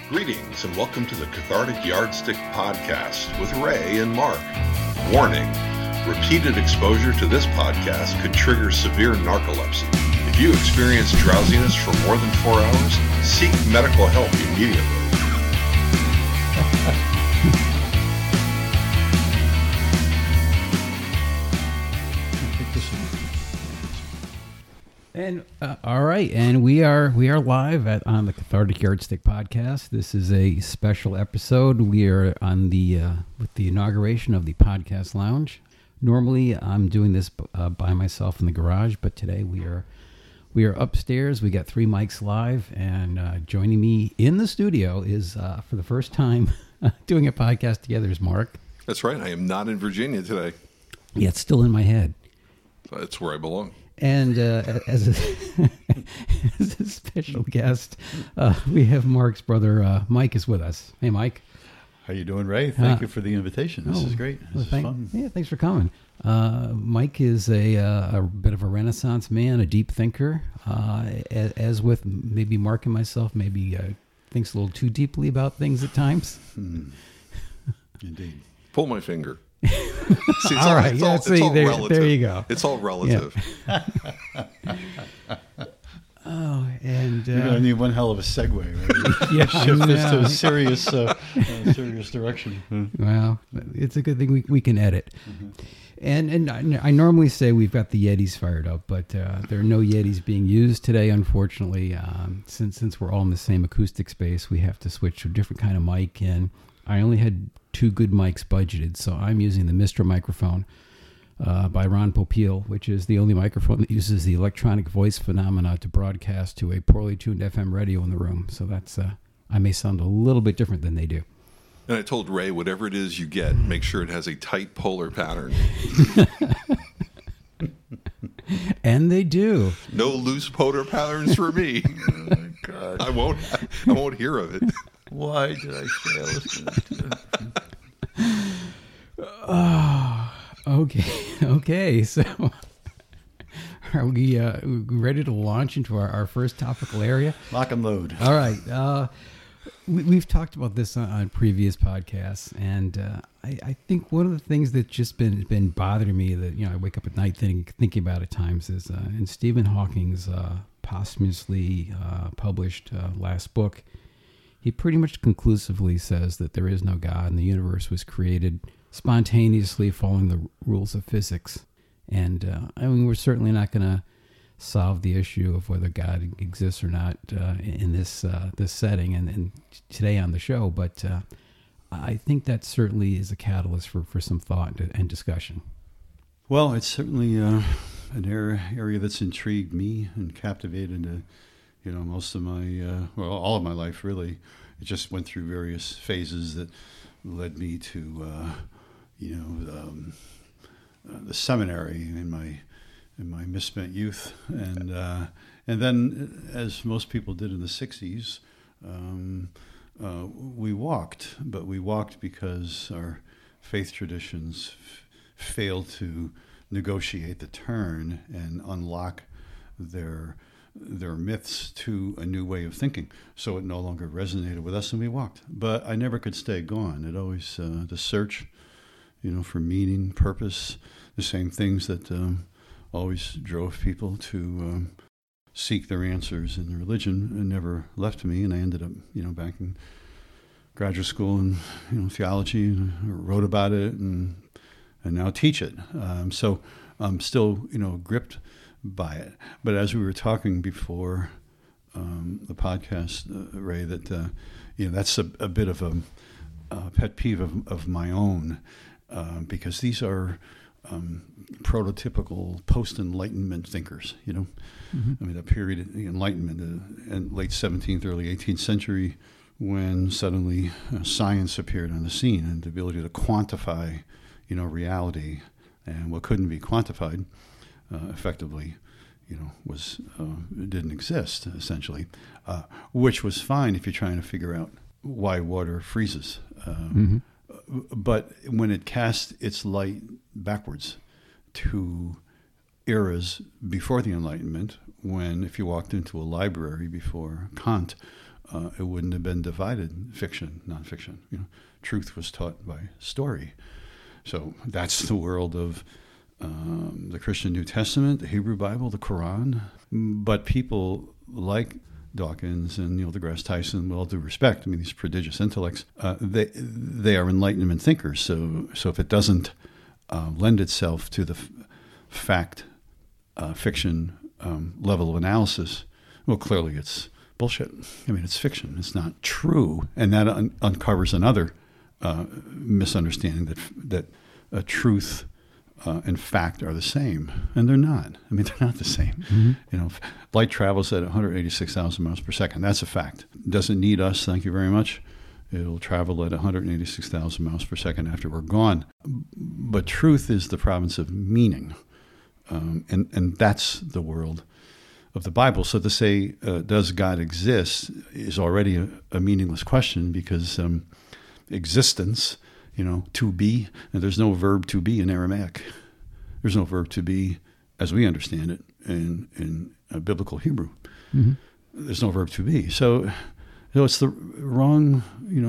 Greetings and welcome to the Cathartic Yardstick Podcast with Ray and Mark. Warning, repeated exposure to this podcast could trigger severe narcolepsy. If you experience drowsiness for more than 4 hours, seek medical help immediately. And all right, and we are live on the Cathartic Yardstick Podcast. This is a special episode. We are on the with the inauguration of the Podcast Lounge. Normally, I'm doing this by myself in the garage, but today we are upstairs. We got 3 mics live, and joining me in the studio is for the first time doing a podcast together is Mark. That's right. I am not in Virginia today. Yeah, it's still in my head. That's where I belong. And as a special guest, we have Mark's brother, Mike, is with us. Hey, Mike. How you doing, Ray? Thank you for the invitation. This is great. This is fun. Yeah, thanks for coming. Mike is a bit of a Renaissance man, a deep thinker. As with maybe Mark and myself, maybe thinks a little too deeply about things at times. Indeed. Pull my finger. See, all right. There you go. It's all relative. Yeah. Oh, and you're gonna need one hell of a segue, right? Yeah, shift this to a serious direction. Well, it's a good thing we can edit. Mm-hmm. And I normally say we've got the Yetis fired up, but there are no Yetis being used today, unfortunately. Since we're all in the same acoustic space, we have to switch to a different kind of mic. And I only had 2 good mics budgeted, so I'm using the Mistra microphone by Ron Popeil, which is the only microphone that uses the electronic voice phenomena to broadcast to a poorly tuned FM radio in the room. So that's I may sound a little bit different than they do. And I told Ray, whatever it is you get, make sure it has a tight polar pattern. And they do. No loose polar patterns for me. Oh my God! I won't hear of it. Why did I fail? Oh, okay. So, are we ready to launch into our first topical area? Lock and load. All right. We've talked about this on previous podcasts, and I think one of the things that's just been bothering me that I wake up at night thinking about at times is in Stephen Hawking's posthumously published last book. He pretty much conclusively says that there is no God and the universe was created spontaneously following the rules of physics. And we're certainly not going to solve the issue of whether God exists or not in this setting and today on the show. But I think that certainly is a catalyst for some thought and discussion. Well, it's certainly an area that's intrigued me and captivated most of my, all of my life, really. It just went through various phases that led me to, the seminary in my misspent youth. And then, as most people did in the 60s, we walked because our faith traditions failed to negotiate the turn and unlock their myths to a new way of thinking. So it no longer resonated with us, and we walked. But I never could stay gone. It always, the search, for meaning, purpose, the same things that always drove people to seek their answers in religion, and never left me. And I ended up, back in graduate school in, theology, and wrote about it, and now teach it. So I'm still, gripped by it. But as we were talking before the podcast, Ray, that that's a bit of a pet peeve of my own, because these are prototypical post-Enlightenment thinkers. Mm-hmm. I mean, that period of the Enlightenment in late 17th, early 18th century, when suddenly science appeared on the scene, and the ability to quantify, reality, and what couldn't be quantified effectively, didn't exist, essentially, which was fine if you're trying to figure out why water freezes. Mm-hmm. But when it cast its light backwards to eras before the Enlightenment, when if you walked into a library before Kant, it wouldn't have been divided, fiction, nonfiction. Truth was taught by story. So that's the world of the Christian New Testament, the Hebrew Bible, the Quran. But people like Dawkins and Neil deGrasse Tyson, with all due respect, these prodigious intellects, they are Enlightenment thinkers. So if it doesn't lend itself to the fact fiction level of analysis, well, clearly it's bullshit. It's fiction. It's not true, and that uncovers another misunderstanding that truth and fact are the same, and they're not. They're not the same. Mm-hmm. Light travels at 186,000 miles per second. That's a fact. It doesn't need us. Thank you very much. It'll travel at 186,000 miles per second after we're gone. But truth is the province of meaning, and that's the world of the Bible. So to say, does God exist, is already a meaningless question, because existence, to be, and there's no verb to be in Aramaic. There's no verb to be as we understand it in biblical Hebrew. Mm-hmm. There's no verb to be. So it's the wrong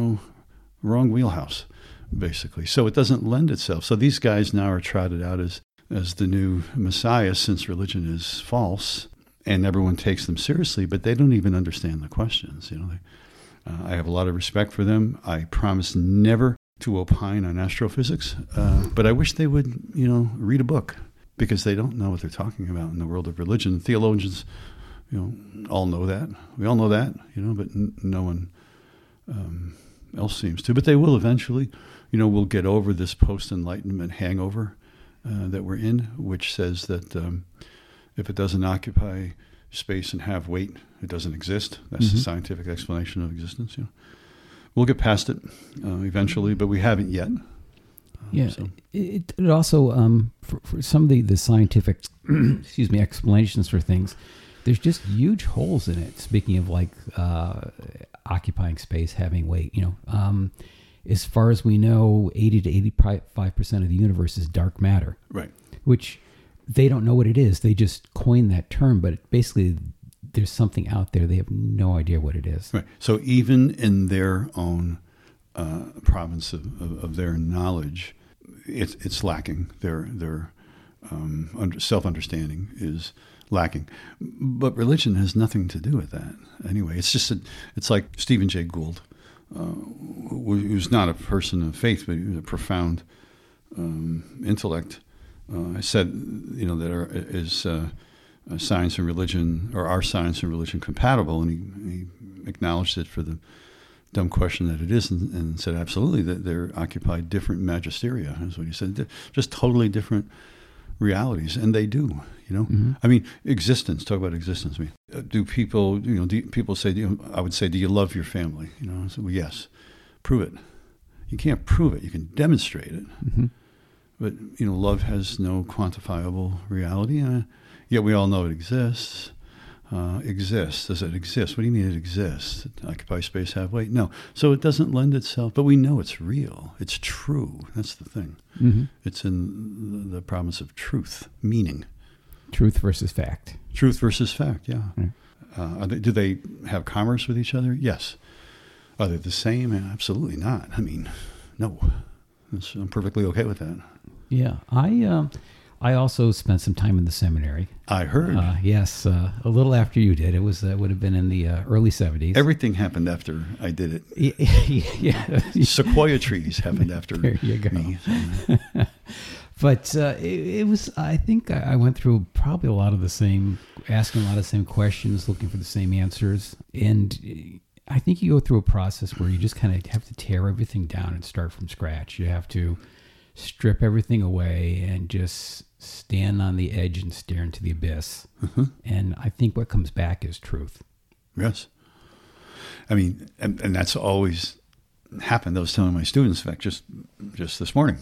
wheelhouse, basically. So it doesn't lend itself. So these guys now are trotted out as the new Messiah, since religion is false, and everyone takes them seriously, but they don't even understand the questions. I have a lot of respect for them. I promise never to opine on astrophysics, but I wish they would, read a book, because they don't know what they're talking about in the world of religion. Theologians, all know that. We all know that, but no one else seems to. But they will eventually. We'll get over this post-Enlightenment hangover that we're in, which says that if it doesn't occupy space and have weight, it doesn't exist. That's mm-hmm. the scientific explanation of existence. We'll get past it eventually, but we haven't yet. It also, for some of the scientific, explanations for things, there's just huge holes in it. Speaking of occupying space, having weight, as far as we know, 80 to 85% of the universe is dark matter. Right. Which they don't know what it is. They just coined that term, but basically there's something out there. They have no idea what it is. Right. So even in their own province of their knowledge, it's lacking. Their self-understanding is lacking. But religion has nothing to do with that. Anyway, it's like Stephen Jay Gould, who's not a person of faith, but he was a profound intellect. I said, that is science and religion, or are science and religion compatible? And he acknowledged it for the dumb question that it is, and said absolutely, that they're occupied different magisteria, is what he said. Just totally different realities, and they do. Mm-hmm. Existence. Talk about existence. Do people? People say? I would say, do you love your family? I said, well, yes. Prove it. You can't prove it. You can demonstrate it. Mm-hmm. But, love has no quantifiable reality. Yet we all know it exists. Does it exist? What do you mean it exists? Occupy space, have weight? No. So it doesn't lend itself. But we know it's real. It's true. That's the thing. Mm-hmm. It's in the province of truth, meaning. Truth versus fact. Truth versus fact, yeah. Mm. Do they have commerce with each other? Yes. Are they the same? Absolutely not. No. I'm perfectly okay with that. Yeah, I also spent some time in the seminary. I heard. Yes, a little after you did. It would have been in the early 70s. Everything happened after I did it. Yeah. Sequoia trees happened after there you go. Me. But it was, I think I went through probably asking a lot of the same questions, looking for the same answers. And I think you go through a process where you just kind of have to tear everything down and start from scratch. You have to strip everything away and just stand on the edge and stare into the abyss. Mm-hmm. And I think what comes back is truth. Yes. And that's always happened. I was telling my students, in fact, just this morning,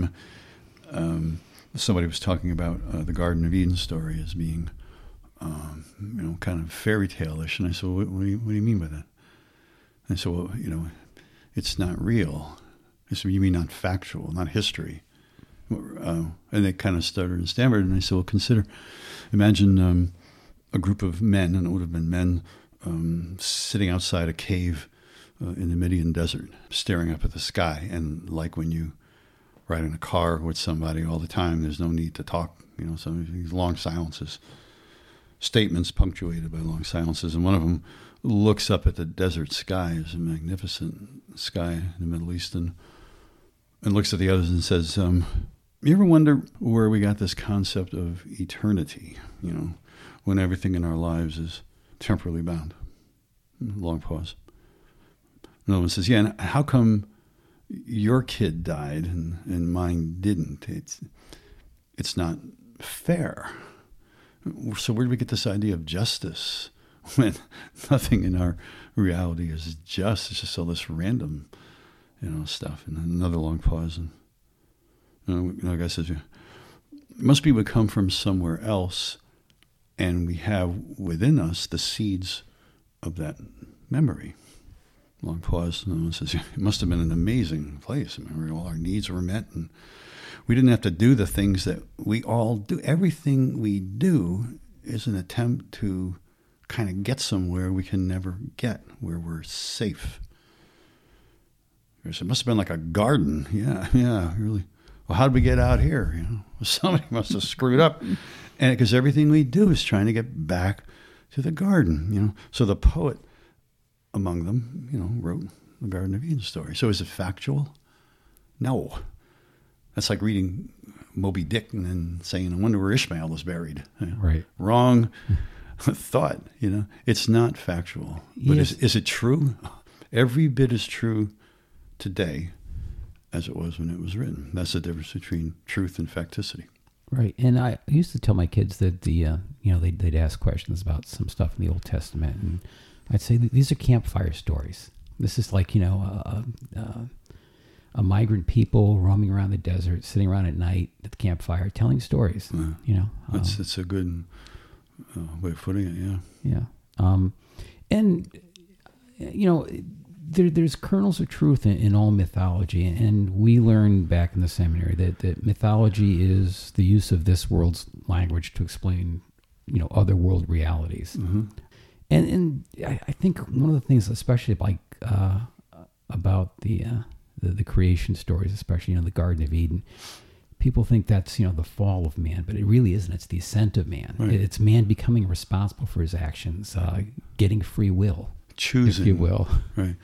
somebody was talking about the Garden of Eden story as being, kind of fairy tale-ish. And I said, well, what do you mean by that? And so, well, it's not real. I said, you mean not factual, not history? And they kind of stuttered and stammered. And I said, well, imagine a group of men, and it would have been men sitting outside a cave in the Midian desert, staring up at the sky. And like when you ride in a car with somebody all the time, there's no need to talk, some of these long silences, statements punctuated by long silences. And one of them looks up at the desert sky. It's a magnificent sky in the Middle East, and looks at the others and says, you ever wonder where we got this concept of eternity, when everything in our lives is temporally bound? Long pause. Another one says, yeah, and how come your kid died and mine didn't? It's not fair. So where do we get this idea of justice when nothing in our reality is just? It's just all this random, stuff. And another long pause. And a guy says, it must be we come from somewhere else, and we have within us the seeds of that memory. Long pause. And one says, it must have been an amazing place. All our needs were met, and we didn't have to do the things that we all do. Everything we do is an attempt to kind of get somewhere we can never get, where we're safe. It must have been like a garden. Yeah, really. Well, how did we get out here? Somebody must have screwed up. And because everything we do is trying to get back to the garden, So the poet among them, wrote the Garden of Eden story. So is it factual? No. That's like reading Moby Dick and then saying, I wonder where Ishmael is buried. Right. Wrong thought, It's not factual. But Yes. is it true? Every bit as true today as it was when it was written. That's the difference between truth and facticity. Right. And I used to tell my kids that they'd ask questions about some stuff in the Old Testament, and I'd say these are campfire stories. This is like, a migrant people roaming around the desert, sitting around at night at the campfire, telling stories. That's a good way of putting it. Yeah. There's kernels of truth in all mythology, and we learned back in the seminary that mythology is the use of this world's language to explain, other world realities. Mm-hmm. And I think one of the things, especially about the creation stories, especially the Garden of Eden, people think that's the fall of man, but it really isn't. It's the ascent of man. Right. It's man becoming responsible for his actions, getting free will, Choosing, if you will. Right.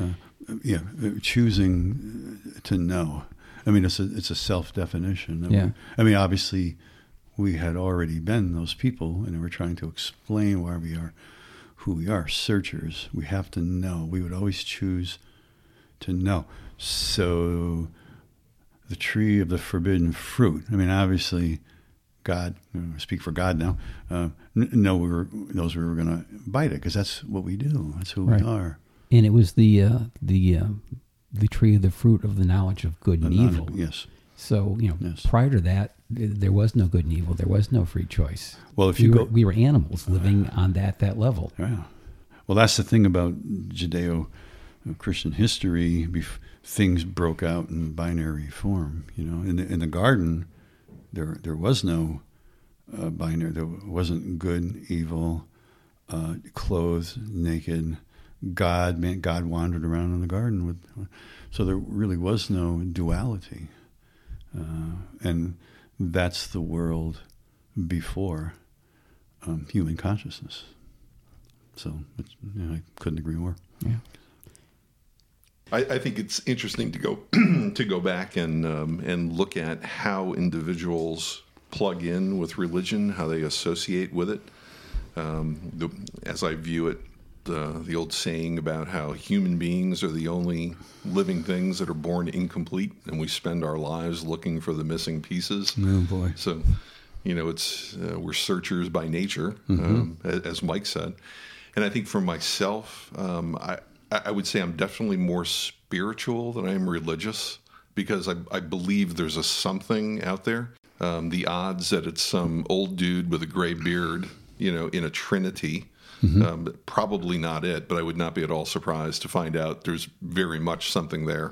Choosing to know. It's a self-definition. Yeah. Obviously, we had already been those people, and we're trying to explain why we are who we are, searchers. We have to know. We would always choose to know. So the tree of the forbidden fruit. Obviously, God, speak for God now, we were going to bite it, because that's what we do. That's who we are. And it was the tree of the fruit of the knowledge of good and evil. Yes. So, Yes. prior to that, there was no good and evil. There was no free choice. Well, if we were animals living on that level. Yeah. Well, that's the thing about Judeo-Christian history. Things broke out in binary form. In the garden, there was no binary. There wasn't good, evil, clothed, naked. God wandered around in the garden so there really was no duality, and that's the world before human consciousness. So I couldn't agree more. Yeah. I think it's interesting to go back and look at how individuals plug in with religion, how they associate with it. As I view it, the old saying about how human beings are the only living things that are born incomplete, and we spend our lives looking for the missing pieces. Oh boy! So, it's we're searchers by nature, as Mike said. And I think for myself, I would say I'm definitely more spiritual than I am religious, because I believe there's a something out there. The odds that it's some old dude with a gray beard, in a trinity. Probably not it, but I would not be at all surprised to find out there's very much something there.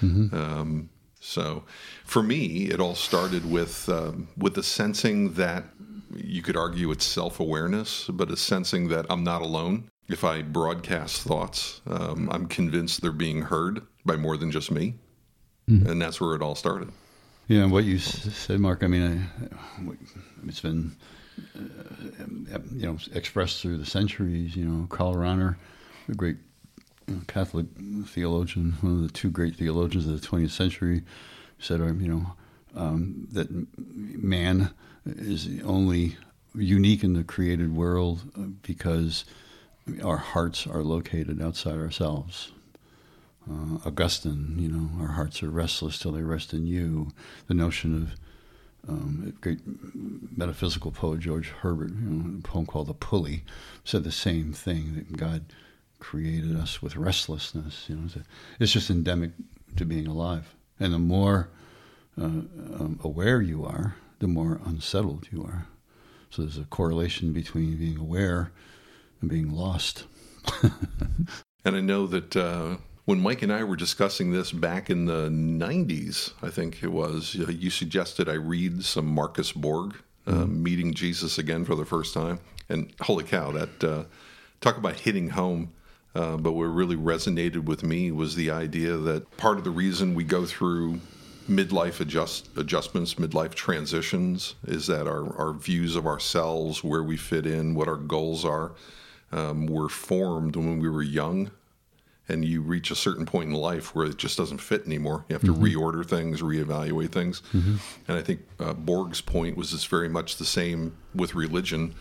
So for me, it all started with the sensing that you could argue it's self-awareness, but a sensing that I'm not alone. If I broadcast thoughts, I'm convinced they're being heard by more than just me. Mm-hmm. And that's where it all started. Yeah, what you said, Mark, I mean, it's been, expressed through the centuries. Karl Rahner, the great Catholic theologian, one of the two great theologians of the 20th century, said, that man is only unique in the created world because our hearts are located outside ourselves. Augustine, our hearts are restless till they rest in you. The notion of great metaphysical poet George Herbert, a poem called The Pulley, said the same thing, that God created us with restlessness. It's just endemic to being alive. And the more aware you are, the more unsettled you are. So there's a correlation between being aware and being lost. And I know that when Mike and I were discussing this back in the 90s, I think it was, you suggested I read some Marcus Borg, Meeting Jesus Again for the First Time. And holy cow, that talk about hitting home. But what really resonated with me was the idea that part of the reason we go through midlife adjustments, midlife transitions, is that our views of ourselves, where we fit in, what our goals are, were formed when we were young. And you reach a certain point in life where it just doesn't fit anymore. You have to reorder things, reevaluate things. Mm-hmm. And I think Borg's point was it's very much the same with religion.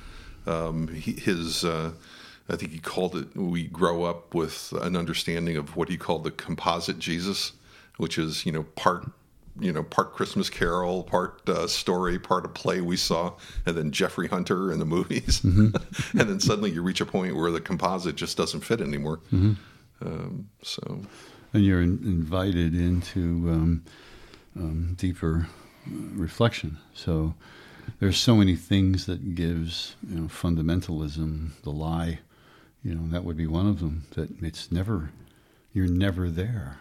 I think he called it, we grow up with an understanding of what he called the composite Jesus, which is, part Christmas Carol, part story, part a play we saw, and then Jeffrey Hunter in the movies. Mm-hmm. And then suddenly you reach a point where the composite just doesn't fit anymore. Mm-hmm. And you're invited into deeper reflection. So there's so many things that gives, fundamentalism, the lie, that would be one of them, that you're never there.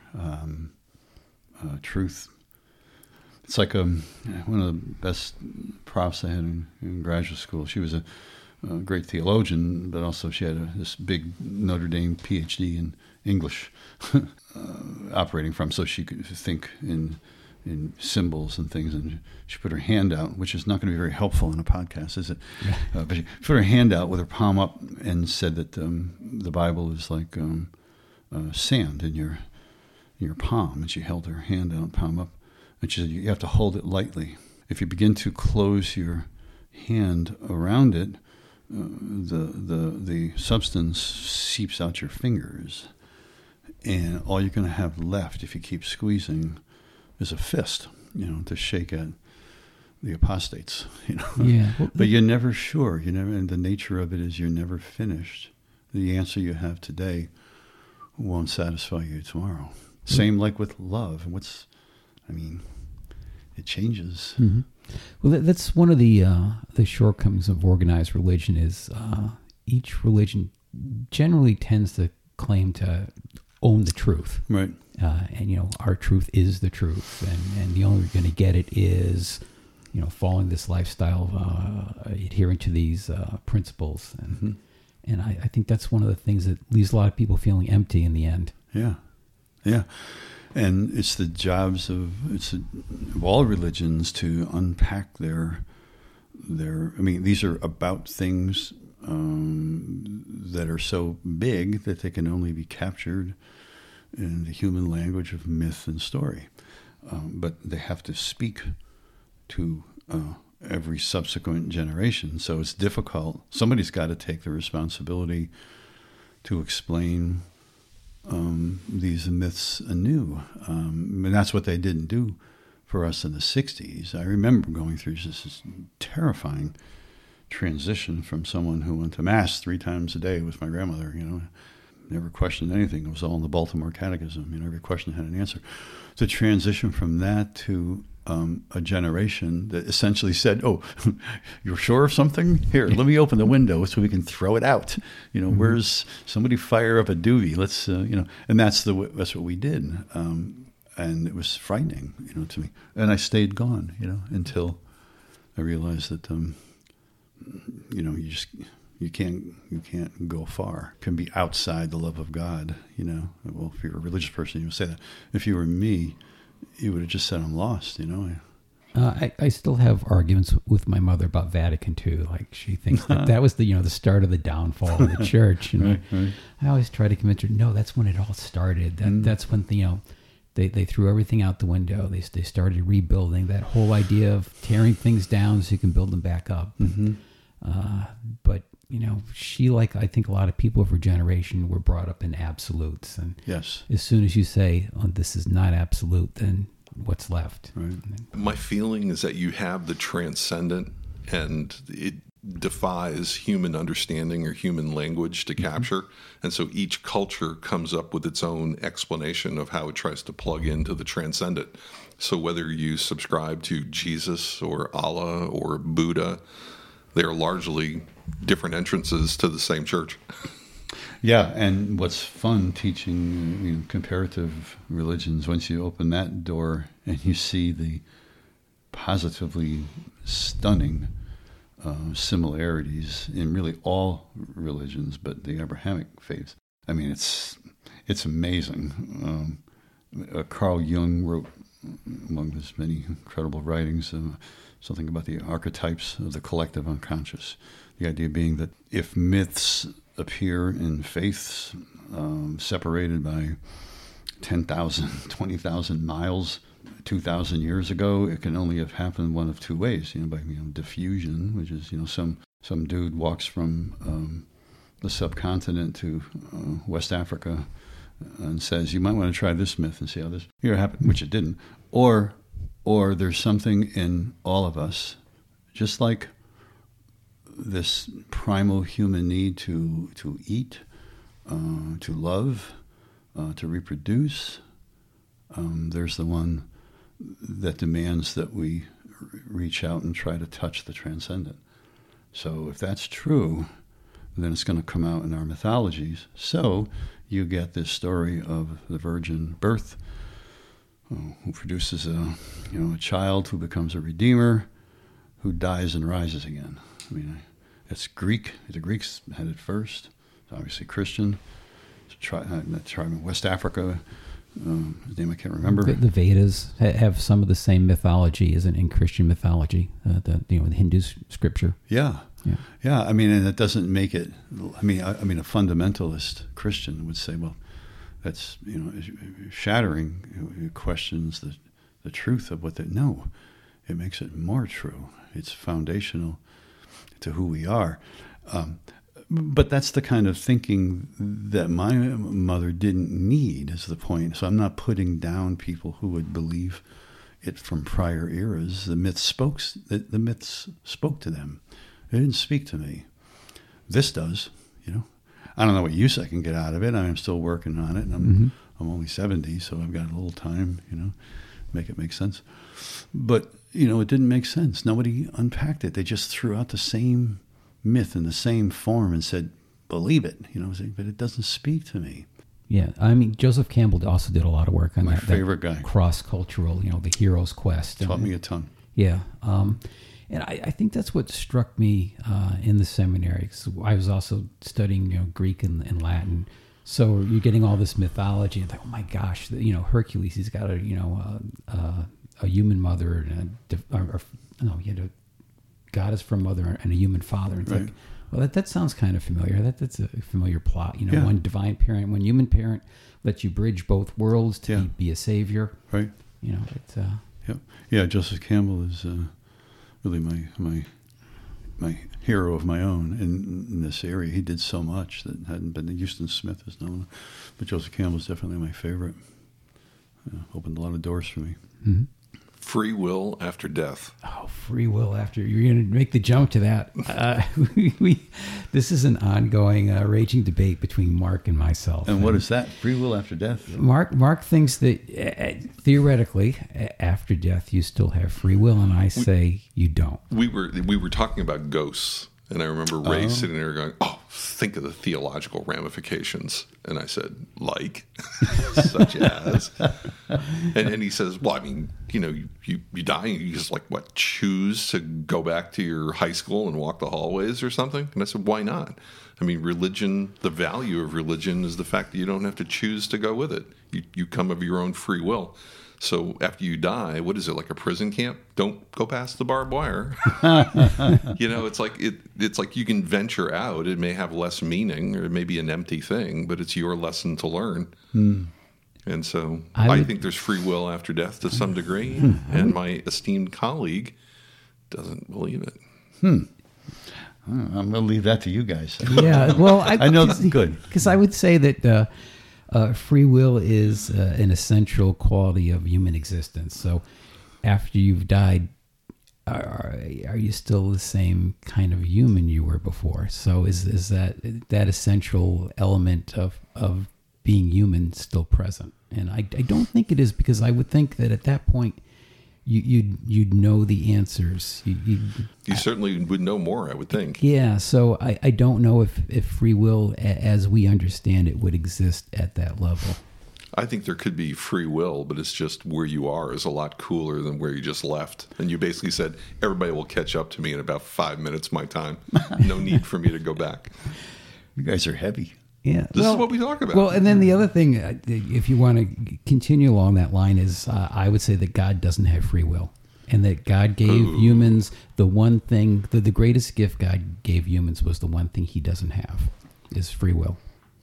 Truth. It's like one of the best profs I had in graduate school. She was a great theologian, but also she had this big Notre Dame PhD in English operating from, so she could think in symbols and things. And she put her hand out, which is not going to be very helpful in a podcast, is it? Yeah. But she put her hand out with her palm up and said that the Bible is like sand in your palm. And she held her hand out, palm up, and she said, you have to hold it lightly. If you begin to close your hand around it, the substance seeps out your fingers, and all you're going to have left if you keep squeezing is a fist, to shake at the apostates, Yeah. But you're never sure. And the nature of it is you're never finished. The answer you have today won't satisfy you tomorrow. Same like with love. It changes. Mm-hmm. Well, that's one of the shortcomings of organized religion is each religion generally tends to claim to own the truth. Right. And, our truth is the truth. And the only way you're going to get it is, following this lifestyle, adhering to these principles. And I think that's one of the things that leaves a lot of people feeling empty in the end. Yeah. Yeah. And it's the jobs of all religions to unpack their. These are about things that are so big that they can only be captured in the human language of myth and story. But they have to speak to every subsequent generation. So it's difficult. Somebody's got to take the responsibility to explain these myths anew. And that's what they didn't do for us in the 60s. I remember going through this terrifying transition from someone who went to Mass 3 times a day with my grandmother, never questioned anything. It was all in the Baltimore Catechism. Every question had an answer. To transition from that to a generation that essentially said, "Oh, you're sure of something? Here, let me open the window so we can throw it out. Where's somebody fire up a doobie? Let's, And that's what we did. And it was frightening, to me. And I stayed gone, until I realized that, you you can't go far. It can be outside the love of God, you know. Well, if you're a religious person, you would say that. If you were me, you would have just said, I'm lost, you know. I still have arguments with my mother about Vatican II. Like, she thinks that was the start of the downfall of the church. And Right. I always try to convince her, no, that's when it all started. That's when they threw everything out the window. They started rebuilding. That whole idea of tearing things down so you can build them back up. Mm-hmm. But she, like I think a lot of people of her generation, were brought up in absolutes. And Yes. as soon as you say, oh, this is not absolute, then what's left? Right. My feeling is that you have the transcendent, and it defies human understanding or human language to capture. And so each culture comes up with its own explanation of how it tries to plug into the transcendent. So whether you subscribe to Jesus or Allah or Buddha, they're largely different entrances to the same church. Yeah, and what's fun teaching comparative religions, once you open that door and you see the positively stunning similarities in really all religions, but the Abrahamic faiths. I mean, it's amazing. Carl Jung wrote, among his many incredible writings, something about the archetypes of the collective unconscious. The idea being that if myths appear in faiths separated by 10,000, 20,000 miles, 2,000 years ago, it can only have happened one of two ways, by diffusion, which is, some dude walks from the subcontinent to West Africa and says, you might want to try this myth and see how this happened, which it didn't. Or there's something in all of us, just like this primal human need to eat, to love, to reproduce. There's the one that demands that we reach out and try to touch the transcendent. So if that's true, then it's going to come out in our mythologies. So you get this story of the virgin birth, who produces a child who becomes a redeemer, who dies and rises again. I mean, it's Greek. The Greeks had it first. It's obviously Christian. It's tribe in West Africa. His name I can't remember. The Vedas have some of the same mythology as in Christian mythology. The Hindu scripture. Yeah. I mean, and it doesn't make it. I mean, a fundamentalist Christian would say, well, that's shattering. It questions the truth of what they know. It makes it more true. It's foundational to who we are. But that's the kind of thinking that my mother didn't need, is the point. So I'm not putting down people who would believe it from prior eras. The myths spoke to them. They didn't speak to me. This does, I don't know what use I can get out of it. I'm still working on it, and I'm only 70, so I've got a little time, make it make sense. But, it didn't make sense. Nobody unpacked it. They just threw out the same myth in the same form and said, believe it, but it doesn't speak to me. Yeah, I mean, Joseph Campbell also did a lot of work on my favorite guy. Cross-cultural, the hero's quest. Taught me a ton. Yeah, and I think that's what struck me in the seminary, because I was also studying Greek and Latin. So you're getting all this mythology, and like, oh my gosh, Hercules, he's got a human mother, and he had a goddess for mother and a human father. And it's right. like, well, that sounds kind of familiar. That's a familiar plot. Yeah. One divine parent, one human parent lets you bridge both worlds to be a savior. Right. It's Yeah. Joseph Campbell is really my hero of my own in this area. He did so much that hadn't been. Houston Smith is known, but Joseph Campbell is definitely my favorite. Opened a lot of doors for me. Mm-hmm. Free will after death. Oh, free will after. You're going to make the jump to that. This is an ongoing, raging debate between Mark and myself. And what is that? Free will after death? Mark thinks that theoretically, after death, you still have free will, and I say you don't. We were talking about ghosts And I remember Ray sitting there going, "Oh, think of the theological ramifications." And I said, "Like, such as?" And he says, "Well, I mean, you die, and you just choose to go back to your high school and walk the hallways or something?" And I said, "Why not? I mean, religion, the value of religion is the fact that you don't have to choose to go with it. You come of your own free will. So after you die, what is it, like a prison camp? Don't go past the barbed wire." It's like you can venture out. It may have less meaning, or it may be an empty thing, but it's your lesson to learn. And so I think there's free will after death to some degree, and my esteemed colleague doesn't believe it. I'm going to leave that to you guys. Yeah, well, I know that's good. Because I would say that free will is an essential quality of human existence. So after you've died, are you still the same kind of human you were before? So is that essential element of being human still present? And I don't think it is, because I would think that at that point you'd know the answers. You certainly would know more, I would think. Yeah, so I don't know if free will, as we understand it, would exist at that level. I think there could be free will, but it's just where you are is a lot cooler than where you just left. And you basically said, everybody will catch up to me in about 5 minutes my time. No need for me to go back. You guys are heavy. Yeah, This is what we talk about. Well, and then the other thing, if you want to continue along that line, is I would say that God doesn't have free will, and that God gave humans the one thing, the greatest gift God gave humans was the one thing He doesn't have, is free will.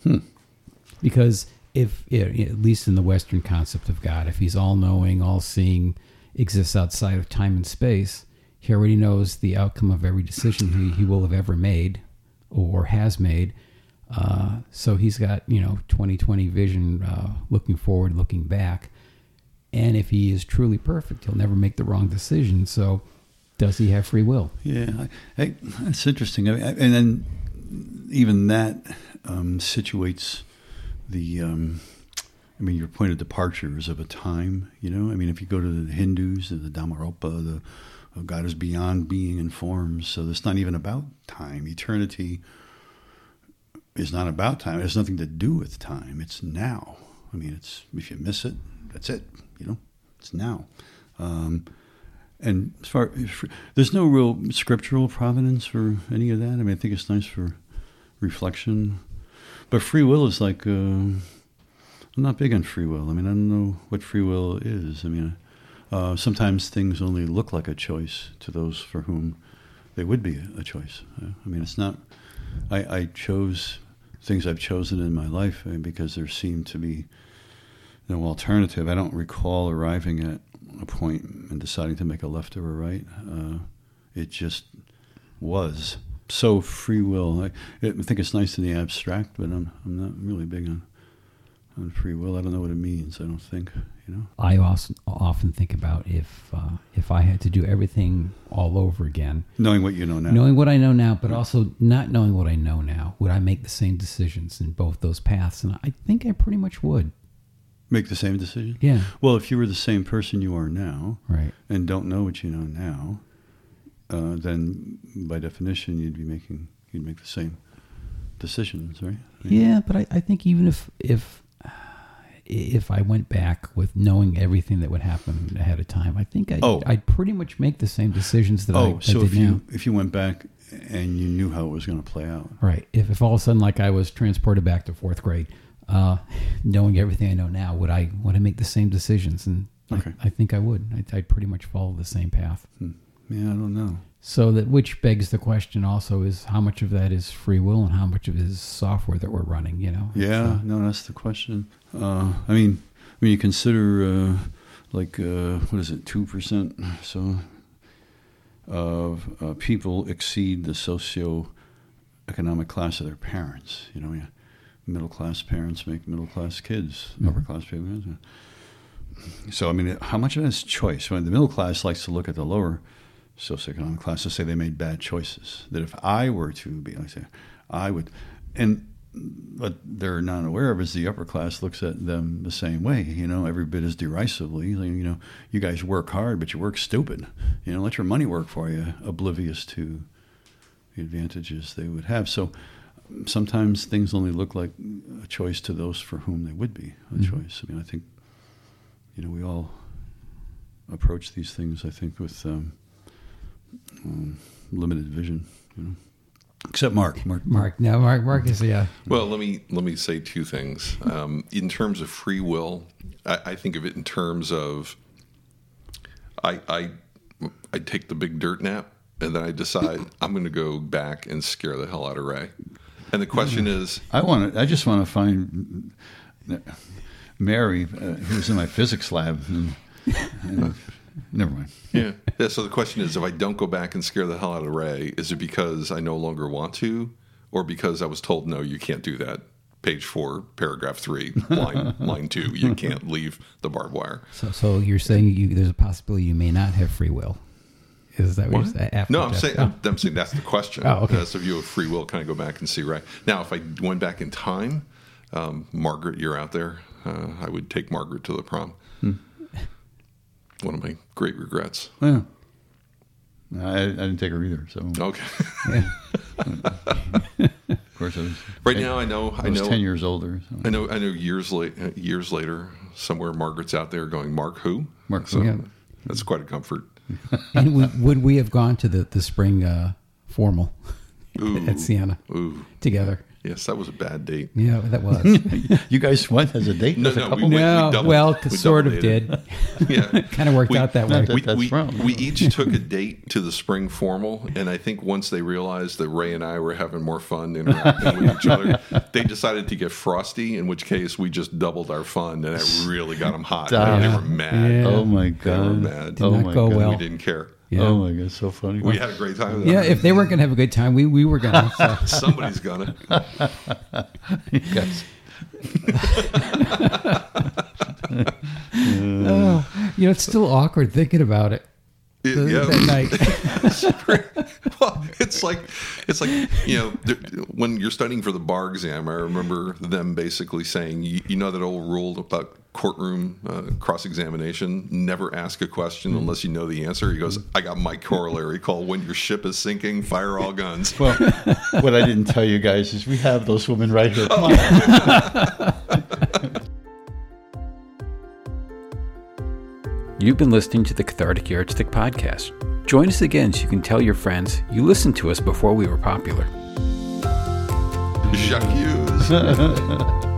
Because if, at least in the Western concept of God, if He's all-knowing, all-seeing, exists outside of time and space, He already knows the outcome of every decision He will have ever made or has made. So He's got 20/20 vision, looking forward, looking back, and if He is truly perfect, He'll never make the wrong decision. So, does He have free will? Yeah, that's interesting. And then even that situates the. Your point of departure is of a time. If you go to the Hindus, the Dhammaropa, God is beyond being and forms. So it's not even about time. Eternity is not about time. It has nothing to do with time. It's now. It's, if you miss it, that's it. It's now. And there's no real scriptural provenance for any of that. I think it's nice for reflection, but free will is like I'm not big on free will. I don't know what free will is. Sometimes things only look like a choice to those for whom they would be a choice. It's not. I chose things I've chosen in my life because there seemed to be no alternative. I don't recall arriving at a point and deciding to make a left or a right. It just was. So free will. I think it's nice in the abstract, but I'm not really big on free will. I don't know what it means. I don't think. I often think about if I had to do everything all over again, knowing what you know now, knowing what I know now, but also not knowing what I know now, would I make the same decisions in both those paths? And I think I pretty much would. Make the same decision? Yeah. Well, if you were the same person you are now, right, and don't know what you know now, then by definition you'd make the same decisions, right? Yeah, but I think even if I went back with knowing everything that would happen ahead of time, I think I'd pretty much make the same decisions that I did now. If you went back and you knew how it was going to play out. Right. If all of a sudden, like I was transported back to fourth grade, knowing everything I know now, would I make the same decisions? And okay. I think I would. I'd pretty much follow the same path. Yeah, I don't know. So which begs the question also is how much of that is free will and how much of it is software that we're running, Yeah, that's the question. When you consider what is it, 2% so of people exceed the socioeconomic class of their parents. Middle class parents make middle class kids, upper class people. So how much of that is choice? The middle class likes to look at the lower socioeconomic class to say they made bad choices. That if I were to be, I would, and what they're not aware of is the upper class looks at them the same way. Every bit as derisively. You guys work hard, but you work stupid. Let your money work for you. Oblivious to the advantages they would have. So sometimes things only look like a choice to those for whom they would be a choice. I mean, I think, we all approach these things, I think, with limited vision, Except Mark. Mark is, yeah. Well, let me say two things. In terms of free will, I think of it in terms of I take the big dirt nap, and then I decide I'm going to go back and scare the hell out of Ray. And the question is, I just want to find Mary, who's in my physics lab. And never mind. Yeah. So the question is, if I don't go back and scare the hell out of Ray, is it because I no longer want to, or because I was told, no, you can't do that? Page 4, paragraph 3, line 2. You can't leave the barbed wire. So you're saying there's a possibility you may not have free will. Is that what you're saying? No, I'm saying that's the question. Oh, okay. So if you have free will, can I go back and see Ray? Now, if I went back in time, Margaret, you're out there. I would take Margaret to the prom. One of my great regrets. Yeah. I didn't take her either. So okay. Of course, I was. Right now, I know. 10 years older. So. I know. Years later, somewhere Margaret's out there going, "Mark who?" Mark so who? Yeah. That's quite a comfort. And would we have gone to the spring formal at Siena together? Yes, that was a bad date. Yeah, that was. You guys went as a date? No, we sort of did. Yeah, kind of worked out that way. We each took a date to the spring formal, and I think once they realized that Ray and I were having more fun interacting with each other, they decided to get frosty. In which case, we just doubled our fun, and it really got them hot. They were mad. Yeah. Oh my god! They were mad. Did not go well. We didn't care. Yeah. Oh my god, so funny. We had a great time. Yeah, if they weren't going to have a good time, we were going to. So. Somebody's gonna. It's still awkward thinking about it. That night. Well, it's like when you're studying for the bar exam. I remember them basically saying, you know that old rule about courtroom cross-examination: never ask a question unless you know the answer. He goes, I got my corollary called when your ship is sinking, fire all guns. Well, what I didn't tell you guys is we have those women right here. Come on. You've been listening to the Cathartic Yardstick Podcast. Join us again so you can tell your friends you listened to us before we were popular. Jacques Hughes.